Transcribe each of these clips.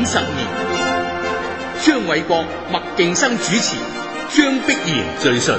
50年。張偉國、麥敬生主持，張碧然敘述。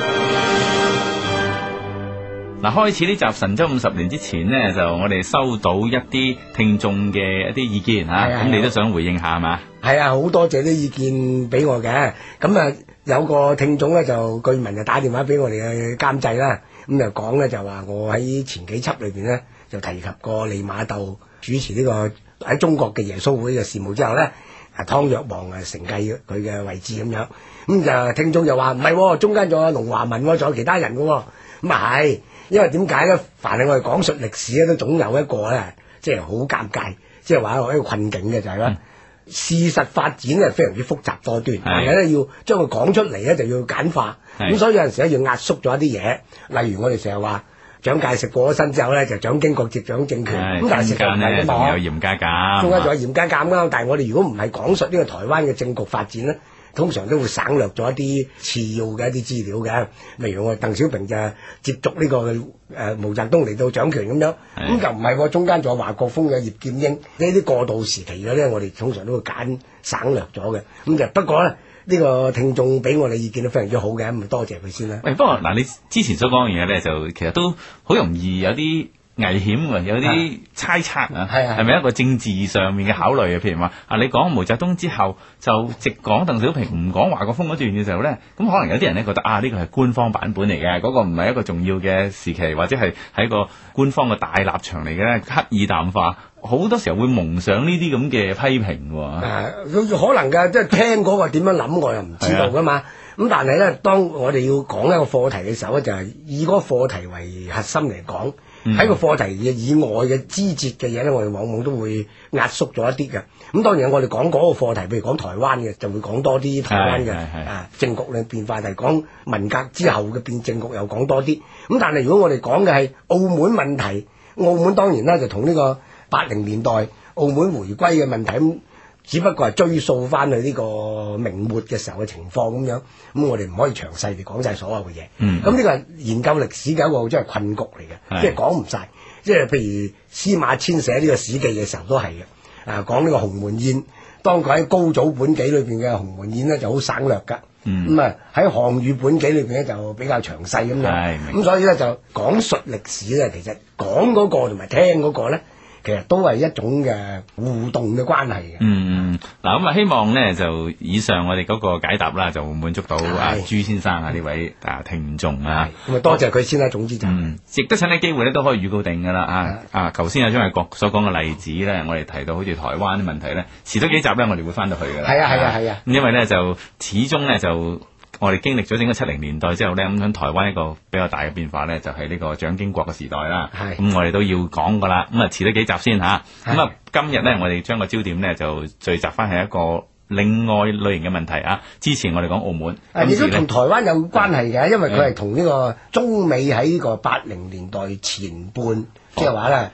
嗱，開始呢集神州50年之前呢，就我哋收到一啲聽眾嘅一啲意見吓，咁你都想回應下係嘛？ 係啊，好多謝啲意見俾我嘅。咁啊，有個聽眾咧就據聞就打電話俾我哋嘅監製啦，咁就講咧就話我喺前幾輯裏邊咧就提及過利瑪竇主持呢個喺中國嘅耶穌會嘅事務之後咧，湯若望承繼佢嘅位置咁樣。咁就聽眾就話唔係，中間仲有龍華文，仲有其他人嘅。咁啊係。因為點解咧？凡係我哋講述歷史咧，都總有一個咧，即係好尷尬，即係話一個困境嘅就係咧，事實發展咧非常之複雜多端，而且咧要將佢講出嚟咧就要簡化，咁所以有陣時咧要壓縮咗一啲嘢。例如我哋成日話蔣介石過咗身之後咧，就蔣經國接掌政權，咁但係實際唔係㗎嘛， 有嚴家監， 中間仲有嚴家監啦。但係我哋如果唔係講述呢個台灣嘅政局發展咧，通常都會省略咗一啲次要嘅一啲資料嘅，例如我鄧小平就接觸呢個毛澤東嚟到掌權咁樣，咁就唔係中間仲有華國鋒嘅葉劍英呢啲過渡時期嘅咧，我哋通常都會省略咗嘅。咁就不過咧，呢個聽眾俾我哋意見都非常之好嘅，咁多謝佢先啦。 喂，不過嗱，你之前所講嘅嘢咧，就其實都好容易有啲危險啊，有啲猜測啊，係咪一個政治上面嘅考慮啊？譬如話你講毛澤東之後就直講鄧小平，唔講華國鋒嗰段嘅時候咧，咁可能有啲人咧覺得呢個係官方版本嚟嘅，嗰個唔係一個重要嘅時期，或者係喺個官方嘅大立場嚟嘅咧，刻意淡化，好多時候會蒙上呢啲咁嘅批評喎。 可能㗎，即係聽嗰個點樣諗，我又唔知道㗎嘛。咁但係咧，當我哋要講一個課題嘅時候咧，就係以嗰個課題為核心嚟講。喺個課題嘅以外嘅枝節嘅嘢咧，我哋往往都會壓縮咗一啲嘅。咁當然我哋講嗰個課題，譬如講台灣嘅，就會講多啲台灣嘅政局嘅變化，係講文革之後嘅政局又講多啲。咁但係如果我哋講嘅係澳門問題，澳門當然啦就同呢個80年代澳門回歸嘅問題咁。只不過係追溯翻去呢個明末嘅時候嘅情況咁樣，咁我哋唔可以詳細地講晒所有嘅嘢。咁呢個係研究歷史嘅一個即係困局嚟嘅，即係講唔晒。即係譬如司馬遷寫呢個史記嘅時候都係嘅，講呢個鴻門宴，當佢喺高祖本紀裏邊嘅鴻門宴咧就好省略㗎。咁喺項羽本紀裏邊咧就比較詳細咁樣。咁所以咧就講述歷史咧，其實講嗰個同埋聽嗰個咧。其實都係一種嘅互動嘅關係嘅。 嗱咁希望呢，就以上我哋嗰個解答啦，就滿足到朱先生呢位聽眾啊。 咁多謝佢先啦。總之就值得趁呢機會咧，都可以預告定㗎啦。頭先阿張偉國所講嘅例子咧，我哋提到好似台灣啲問題咧，遲多幾集咧，我哋會翻到去㗎啦。 係啊。 因為咧就始終咧就。我哋經歷咗整個70年代之後咧，咁喺台灣一個比較大嘅變化咧，就係呢個蔣經國嘅時代啦。咁我哋都要講㗎啦。咁遲多幾集先嚇。咁今日咧，我哋將個焦點咧就聚集翻係一個另外類型嘅問題啊。之前我哋講澳門， 亦都同台灣有關係嘅，因為佢係同呢個中美喺呢個80年代前半，即係話咧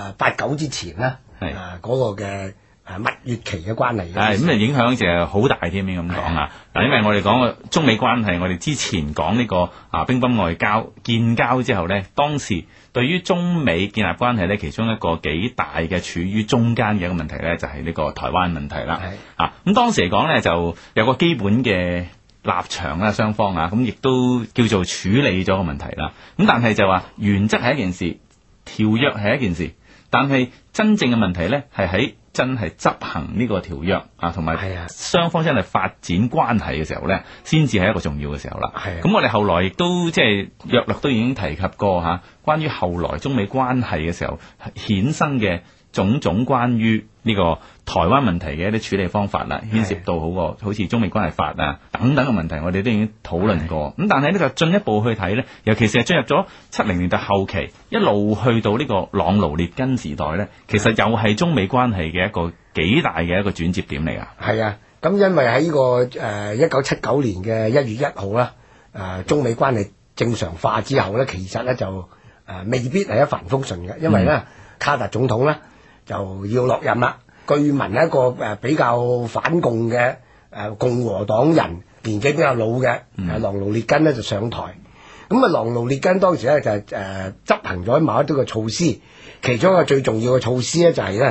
89之前啦，嗰個嘅。蜜月期嘅關係嘅， 咁影響就係好大添，咁講啊！嗱，因為我哋講嘅中美關係，我哋之前講呢個乒乓外交建交之後咧，當時對於中美建立關係咧，其中一個幾大嘅處於中間嘅一個問題咧，就係呢個台灣問題啦。咁當時嚟講咧，就有個基本嘅立場啦，雙方咁亦都叫做處理咗個問題啦。咁但係就話原則係一件事，條約係一件事，但係真正嘅問題咧係喺真係執行呢個條約同埋雙方真係發展關係嘅時候咧，先至係一個重要嘅時候啦。咁我哋後來亦都即係約略都已經提及過關於後來中美關係嘅時候衍生嘅種種關於呢個台灣問題嘅一啲處理方法啦，牽涉到好似中美關係法等等嘅問題，我哋都已經討論過。咁但係呢就進一步去睇咧，尤其是係進入咗70年代後期，一路去到呢個朗奴列根時代咧，其實又係中美關係嘅一個幾大嘅一個轉折點嚟㗎。 係啊，咁因為喺呢個1979年嘅1月1號啦，中美關係正常化之後咧，其實咧就未必係一帆風順嘅，因為咧卡特總統咧就要落任啦。據聞係一個比較反共嘅共和黨人，年紀比較老嘅朗奴列根咧就上台。咁朗奴列根當時咧就執行咗某一啲嘅措施，其中一個最重要嘅措施咧就係咧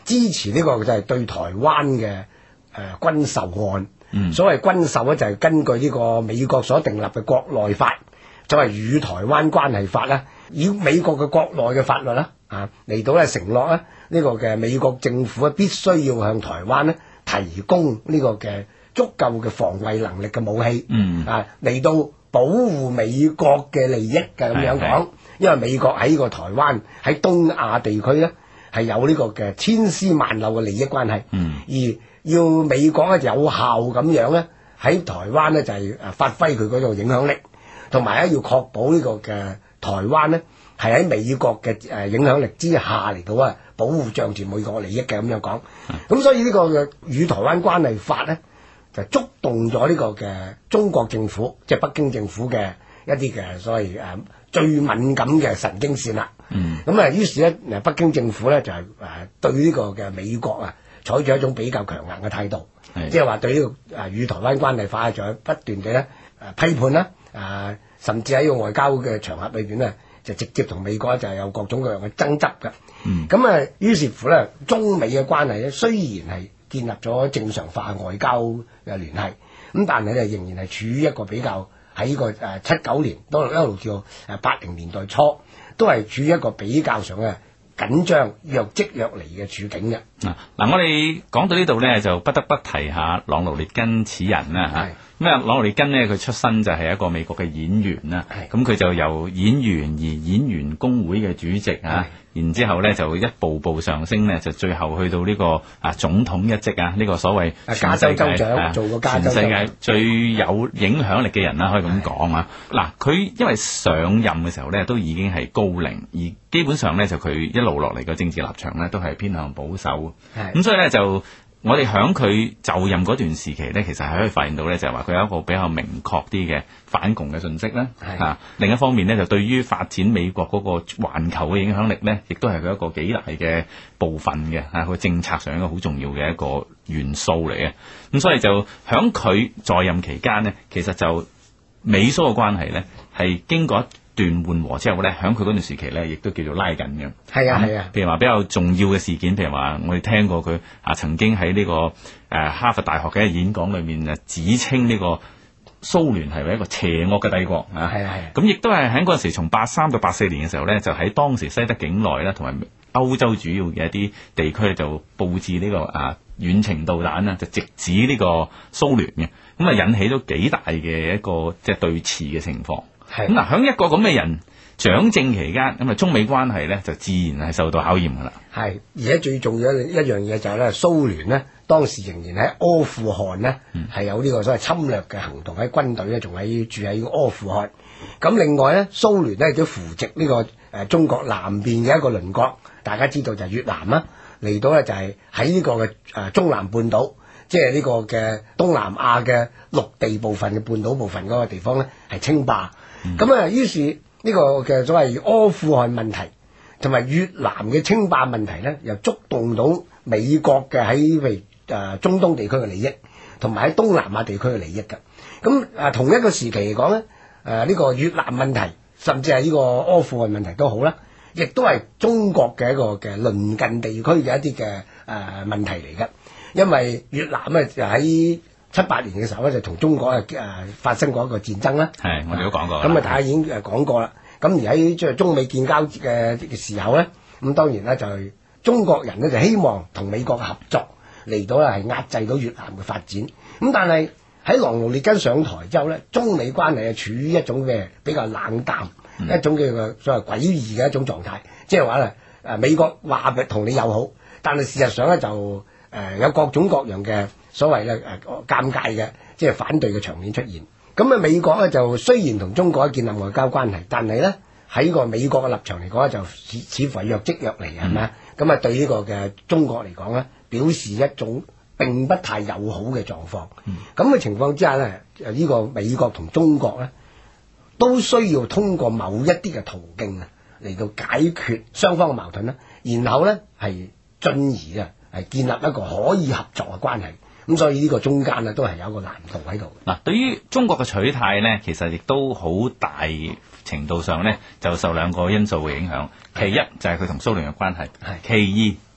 支持呢個就係對台灣嘅軍售案。所謂軍售咧就係根據呢個美國所訂立嘅國內法，就係與台灣關係法啦，以美國嘅國內嘅法律啦嚟到咧承諾咧呢個嘅美國政府必須要向台灣咧提供呢個嘅足夠嘅防衛能力嘅武器，嚟到保護美國嘅利益嘅咁樣講，因為美國喺個台灣喺東亞地區咧係有呢個嘅千絲萬縷嘅利益關係，而要美國咧有效咁樣咧喺台灣咧就係發揮佢嗰種影響力，同埋咧要確保呢個嘅台灣咧係喺美國嘅影響力之下嚟到保護仗住美國利益嘅咁樣講。咁所以呢個嘅與台灣關係法咧就觸動咗呢個嘅中國政府，即係北京政府嘅一啲嘅所謂最敏感嘅神經線啦。咁於是咧北京政府咧就係對呢個嘅美國採取一種比較強硬嘅態度，即係話對呢個與台灣關係法就不斷地咧批判啦，甚至喺個外交嘅場合裏邊咧就直接同美國就係有各種各樣嘅爭執嘅。咁於是乎咧中美嘅關係咧雖然係建立咗正常化外交嘅聯繫，咁但係咧仍然係處於一個比較喺個79年到一路到80年代初都係處於一個比較上嘅緊張若即若離嘅處境嘅。 嗱，我哋講到呢度咧，就不得不提下朗奴列根此人啦嚇。咁朗奴列根呢，佢出身就係一個美國嘅演員啦。咁佢就由演員而演員工會嘅主席然之後咧就一步步上升咧，就最後去到呢個總統一職呢個所謂加州州長，做過加州州長， 全世界最有影響力嘅人啦，可以咁講啊。嗱，佢因為上任嘅時候咧都已經係高齡，而基本上咧就佢一路落嚟嘅政治立場咧都係偏向保守。咁所以咧就我哋響佢就任嗰段時期咧，其實係可以發現到咧，就係話佢有一個比較明確啲嘅反共嘅信息啦。另一方面咧，就對於發展美國嗰個環球嘅影響力咧，亦都係佢一個幾大嘅部分嘅佢政策上一個好重要嘅一個元素嚟嘅。咁所以就響佢在任期間呢，其實就美蘇嘅關係咧係經過一段緩和之後咧，喺佢嗰段時期咧，亦都叫做拉緊嘅。係啊。譬如話比較重要嘅事件，譬如話我哋聽過佢曾經喺呢個哈佛大學嘅演講裏面指稱呢個蘇聯係為一個邪惡嘅帝國啊。咁亦都係喺嗰陣時，從83到84年嘅時候咧，就喺當時西德境內啦，同埋歐洲主要嘅一啲地區就佈置呢個遠程導彈啦，就直指呢個蘇聯嘅，咁引起咗幾大嘅一個即係對峙嘅情況。咁嗱，喺一個咁嘅人掌政期間，咁中美關係咧就自然係受到考驗噶啦。係，而且最重要一樣嘢就係咧，蘇聯呢當時仍然喺阿富汗呢係有呢個所謂侵略嘅行動，喺軍隊咧仲喺住喺阿富汗。咁另外咧，蘇聯呢亦都扶植呢個中國南邊嘅一個鄰國，大家知道就係越南啦，嚟到咧就係喺呢個嘅中南半島，即係呢個嘅東南亞嘅陸地部分嘅半島部分嗰個地方咧係稱霸。咁於是呢個嘅所謂阿富汗問題同埋越南嘅稱霸問題咧，又觸動到美國嘅喺譬如中東地區嘅利益，同埋喺東南亞地區嘅利益㗎。咁同一個時期嚟講咧，呢個越南問題，甚至係呢個阿富汗問題都好啦，亦都係中國嘅一個嘅鄰近地區嘅一啲嘅問題嚟㗎。因為越南咧就喺78年嘅時候咧，就同中國發生過一個戰爭啦。係，我哋都講過。咁大家已經講過啦。咁而喺即係中美建交嘅時候咧，咁當然咧就係中國人咧就希望同美國合作嚟到咧係壓制到越南嘅發展。咁但係喺朗奴列根上台之後咧，中美關係係處於一種嘅比較冷淡，一種叫做所謂詭異嘅一種狀態。即係話咧美國話同你友好，但係事實上咧就有各種各樣嘅所謂嘅尷尬嘅即係反對嘅場面出現。咁美國咧就雖然同中國建立外交關係，但係咧喺個美國嘅立場嚟講就似乎係若即若離，係咪啊？咁對呢個嘅中國嚟講咧，表示一種並不太友好嘅狀況。咁嘅情況之下咧，呢個美國同中國咧都需要通過某一啲嘅途徑嚟到解決雙方嘅矛盾啦，然後咧係進而係建立一個可以合作嘅關係。咁所以呢個中間都係有一個難度喺度。嗱，對於中國嘅取態呢，其實亦都好大程度上呢就受兩個因素嘅影響。其一就係佢同蘇聯嘅關係，其二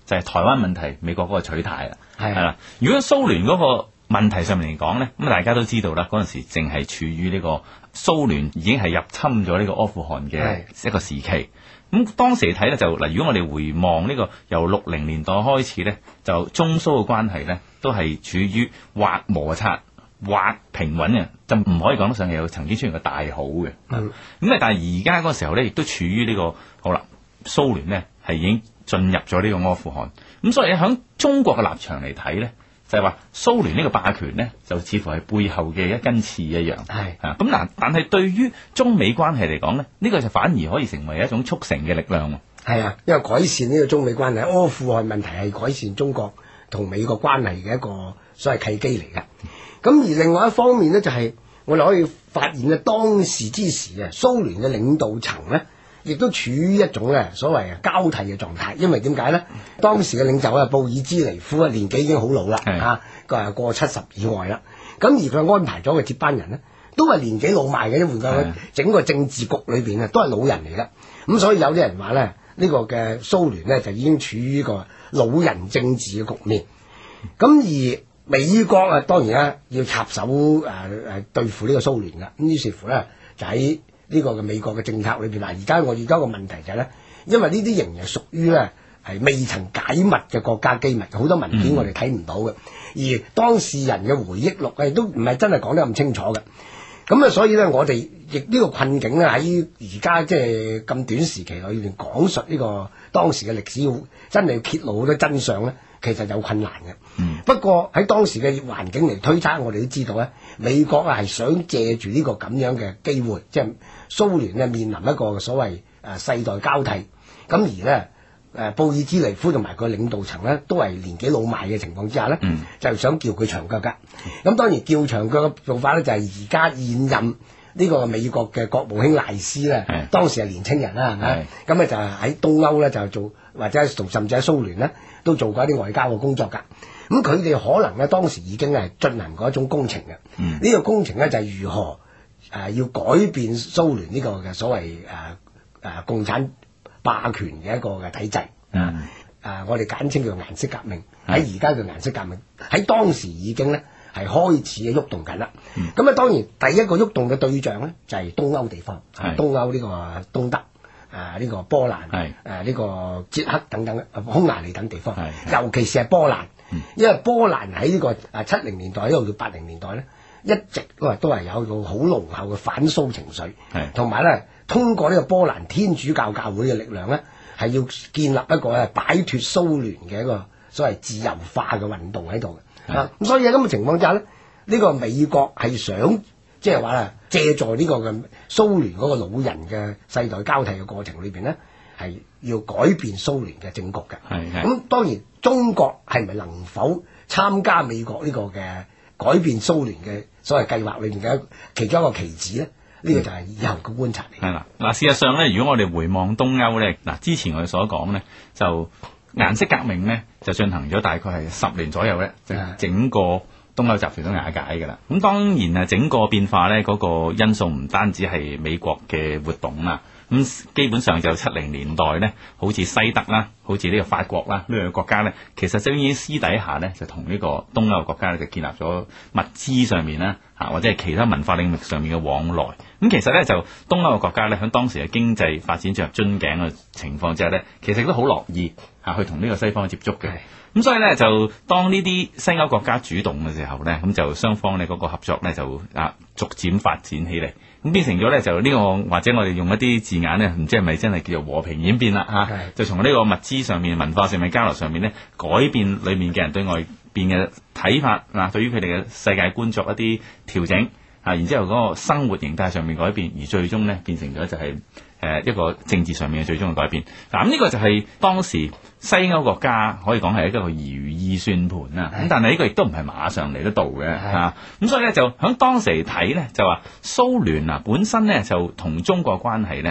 就係台灣問題美國嗰個取態啦， 係啦。如果蘇聯嗰個問題上面嚟講咧，咁大家都知道啦，嗰陣時正係處於呢個蘇聯已經係入侵咗呢個阿富汗嘅一個時期。咁當時嚟睇咧，就嗱，如果我哋回望呢個由60年代開始咧，就中蘇嘅關係咧，都係處於或摩擦或平穩嘅，就唔可以講得上係有曾經出現過大好嘅。咁但係而家嗰個時候咧，亦都處於呢個好啦，蘇聯咧係已經進入咗呢個阿富汗。咁所以喺中國嘅立場嚟睇咧，就係話蘇聯呢個霸權咧，就似乎係背後嘅一根刺一樣。咁嗱，但係對於中美關係嚟講咧，呢個就反而可以成為一種促成嘅力量。 係啊，因為改善呢個中美關係，阿富汗問題係改善中國同美國關係嘅一個所謂契機嚟嘅。咁而另外一方面咧，就係我哋可以發現咧，當時之時啊，蘇聯嘅領導層咧，亦都處於一種咧所謂交替嘅狀態。因為點解咧？當時嘅領袖布爾茲尼夫年紀已經好老啦，佢過70以外啦。咁而佢安排咗嘅接班人咧，都係年紀老邁嘅，換句話，整個政治局裏邊都係老人嚟嘅。咁所以有啲人話咧，呢個嘅蘇聯咧就已經處於個老人政治嘅局面。咁而美國啊，當然啦，要插手對付呢個蘇聯噶。咁於是乎咧，就喺呢個嘅美國嘅政策裏邊，而家個問題就係咧，因為呢啲仍然屬於咧係未曾解密嘅國家機密，好多文件我哋睇唔到嘅，而當事人嘅回憶錄咧都唔係真係講得咁清楚嘅。咁啊，所以咧，我哋亦呢個困境咧喺而家即係咁短時期裏邊講述呢個當時嘅歷史，真係要揭露好多真相咧，其實有困難嘅。不過喺當時嘅環境嚟推測，我哋都知道咧，美國係想借住呢個咁樣嘅機會，即係蘇聯咧面臨一個所謂世代交替，咁而咧布爾茲尼夫同埋個領導層咧都係年紀老邁嘅情況之下咧，就想叫佢長腳㗎。咁當然叫長腳嘅做法咧，就係而家現任呢個美國嘅國務卿賴斯咧，當時係年青人啦，係咪？咁咧就喺東歐咧就做，或者甚至喺蘇聯咧都做過一啲外交嘅工作㗎。咁佢哋可能咧當時已經係進行過一種工程嘅。呢個工程咧就係如何要改變蘇聯呢個嘅所謂共產霸權嘅一個嘅體制。我哋簡稱叫顏色革命。喺而家嘅顏色革命喺當時已經咧係開始喐動緊啦。咁當然第一個喐動嘅對象咧就係東歐地方，東歐呢個東德。呢個波蘭，呢個捷克等等，匈牙利等地方，尤其是係波蘭，因為波蘭喺呢個70年代一路到80年代咧，一直都係有個好濃厚嘅反蘇情緒，同埋咧通過呢個波蘭天主教教會嘅力量咧，係要建立一個擺脫蘇聯嘅一個所謂自由化嘅運動喺度嘅。咁所以喺咁嘅情況之下咧，呢個美國係想即係話啦，借助呢個嘅蘇聯嗰個老人嘅世代交替嘅過程裏邊咧，係要改變蘇聯嘅政局嘅。咁當然中國係咪能否參加美國呢個嘅改變蘇聯嘅所謂計劃裏邊嘅其中一個棋子咧？呢個就係以後嘅觀察嚟。係啦， 嗱，事實上咧，如果我哋回望東歐咧，嗱，之前我哋所講咧，就顏色革命咧就進行咗大概係10年左右咧，就整個東歐集團都瓦解㗎啦。咁當然啊，整個變化咧嗰個因素唔單止係美國嘅活動啦。咁基本上就70年代咧，好似西德啦，好似呢個法國啦，呢兩個國家咧，其實就已經私底下咧就同呢個東歐國家咧就建立咗物資上面啦，或者係其他文化領域上面嘅往來。咁其實咧就東歐嘅國家咧，喺當時嘅經濟發展進入樽頸嘅情況之下咧，其實都好樂意去同呢個西方接觸嘅。咁所以咧就當呢啲西歐國家主動嘅時候咧，咁就雙方咧嗰個合作咧就逐漸發展起嚟。咁變成咗咧就呢個或者我哋用一啲字眼咧，唔知係咪真係叫做和平演變啦就從呢個物資上面、文化上面交流上面咧，改變裏面嘅人對外邊嘅睇法對於佢哋嘅世界觀作一啲調整然之後嗰個生活形態上面改變，而最終咧變成咗就係一個政治上面嘅最終嘅改變。咁呢個就係當時西歐國家可以講係一個如意算盤啦。咁但係呢個亦都唔係馬上嚟得到嘅咁所以咧就喺當時嚟睇咧，就話蘇聯本身咧就同中國關係咧就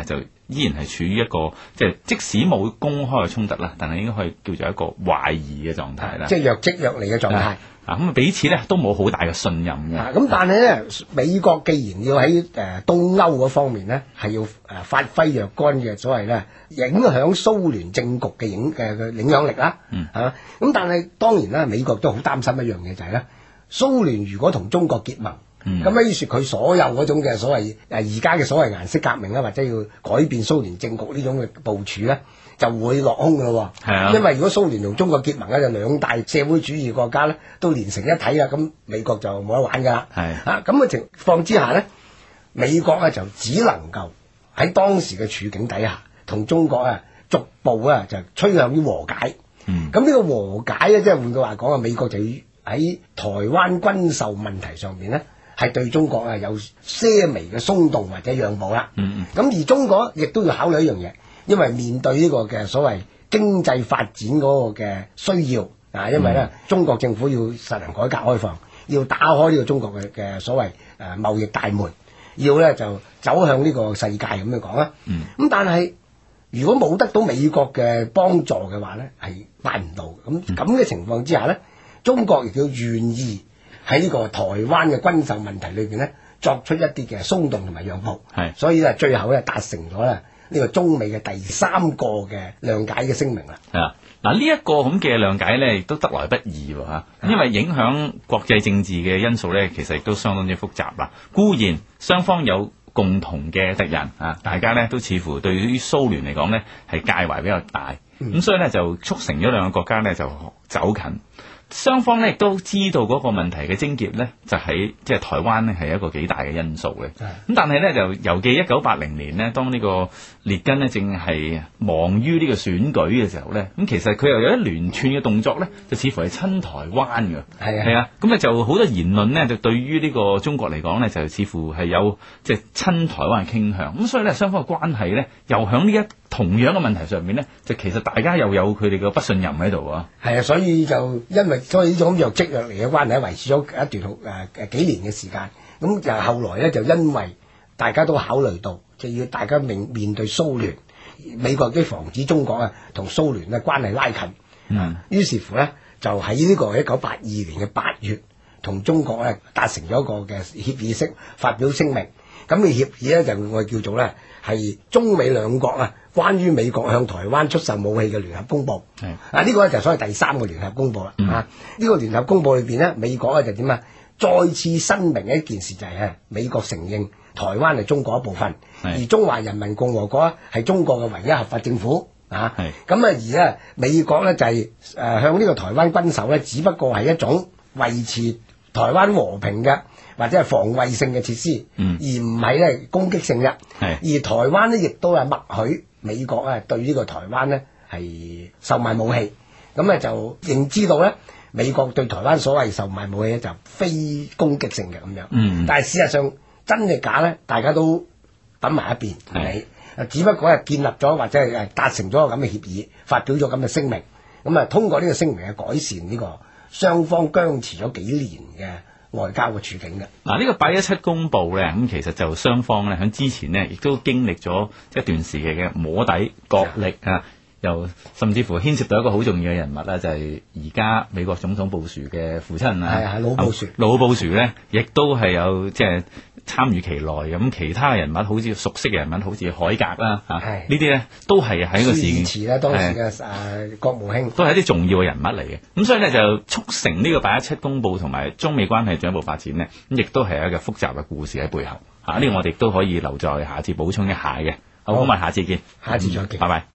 依然係處於一個即使冇公開嘅衝突啦，但係應該可以叫做一個懷疑嘅狀態啦。 即係若即若離嘅狀態。 咁彼此咧都冇好大嘅信任嘅。 咁但係咧，美國既然要喺東歐嗰方面咧，係要發揮若干嘅所謂咧影響蘇聯政局嘅影響力啦。咁但係當然啦，美國都好擔心一樣嘢就係咧，蘇聯如果同中國結盟，咁於是佢所有嗰種嘅所謂而家嘅所謂顏色革命啦，或者要改變蘇聯政局呢種嘅部署咧，就會落空㗎咯。因為如果蘇聯同中國結盟咧，就兩大社會主義國家咧都連成一體啦，咁美國就冇得玩㗎啦。咁嘅情況之下咧，美國咧就只能夠喺當時嘅處境底下，同中國逐步就趨向於和解。咁呢個和解咧，即係換句話講美國就要喺台灣軍售問題上面咧，係對中國有些微嘅鬆動或者讓步啦。咁而中國亦都要考慮一樣嘢，因為面對呢個嘅所謂經濟發展嗰個嘅需要因為咧中國政府要實行改革開放，要打開呢個中國嘅所謂貿易大門，要咧就走向呢個世界咁樣講啦。咁但係如果冇得到美國嘅幫助嘅話咧，係辦唔到。咁嘅情況之下咧，中國亦都願意喺呢個台灣嘅軍售問題裏邊咧，作出一啲嘅鬆動同埋讓步，所以咧最後咧達成咗咧呢個中美嘅第三個嘅諒解嘅聲明啦。 嗱呢一個咁嘅諒解咧，亦都得來不易喎，因為影響國際政治嘅因素咧，其實亦都相當之複雜啦。固然雙方有共同嘅敵人大家咧都似乎對於蘇聯嚟講咧係介懷比較大，咁所以咧就促成咗兩個國家咧就走近。雙方咧亦都知道嗰個問題嘅症結咧，就喺即係台灣咧係一個幾大嘅因素嘅。咁但係咧就猶記1980年呢，當呢個列根呢正係忙於呢個選舉嘅時候咧，咁其實佢又有一連串嘅動作咧，就似乎係親台灣嘅。咁就好多言論呢，就對於呢個中國嚟講咧，就似乎係有即係親台灣嘅傾向。咁所以咧雙方嘅關係咧，又響呢一同樣嘅問題上面咧，就其實大家又有佢哋嘅不信任喺度啊。 所以就因為所以呢種若即若離嘅關係維持咗一段幾年嘅時間，咁就後來咧就因為大家都考慮到，就要大家面對蘇聯，美國都防止中國同蘇聯嘅關係拉近。於是乎咧就喺呢個1982年嘅8月，同中國咧達成咗一個嘅協議式發表聲明。咁嘅協議咧就我哋叫做咧係中美兩國關於美國向台灣出售武器嘅聯合公佈。呢個咧就所謂第三個聯合公佈啦。呢個聯合公佈裏邊咧，美國咧就點再次申明一件事，就係美國承認台灣係中國一部分，而中華人民共和國係中國嘅唯一合法政府。而美國咧就係向呢個台灣軍售咧，只不過係一種維持台灣和平嘅或者係防衛性嘅設施，而唔係咧攻擊性嘅。而台灣咧亦都係默許美國對呢個台灣咧係售賣武器，咁就認知道咧美國對台灣所謂售賣武器咧就非攻擊性嘅咁樣。但係事實上真係假咧，大家都抌埋一邊唔只不過係建立咗或者係達成咗個咁嘅協議，發表咗咁嘅聲明，咁通過呢個聲明係改善呢個雙方僵持咗幾年嘅外交嘅處境嘅。 呢個817公佈咧，咁其實就雙方咧喺之前呢亦都經歷咗一段時期嘅摸底角力又甚至乎牽涉到一個好重要嘅人物啦，就係而家美國總統布殊嘅父親老布殊咧，亦都係有即係參與其內。咁其他人物好似熟悉嘅人物，好似海格啦呢啲咧都係喺個事件啦，當時嘅國務卿都係一啲重要嘅人物嚟嘅。咁所以咧就促成呢個817公佈同埋中美關係進一步發展呢，咁亦都係一個複雜嘅故事喺背後。呢個我哋都可以留在下次補充一下嘅。好，咁我哋下次見， 下次再見， 拜拜。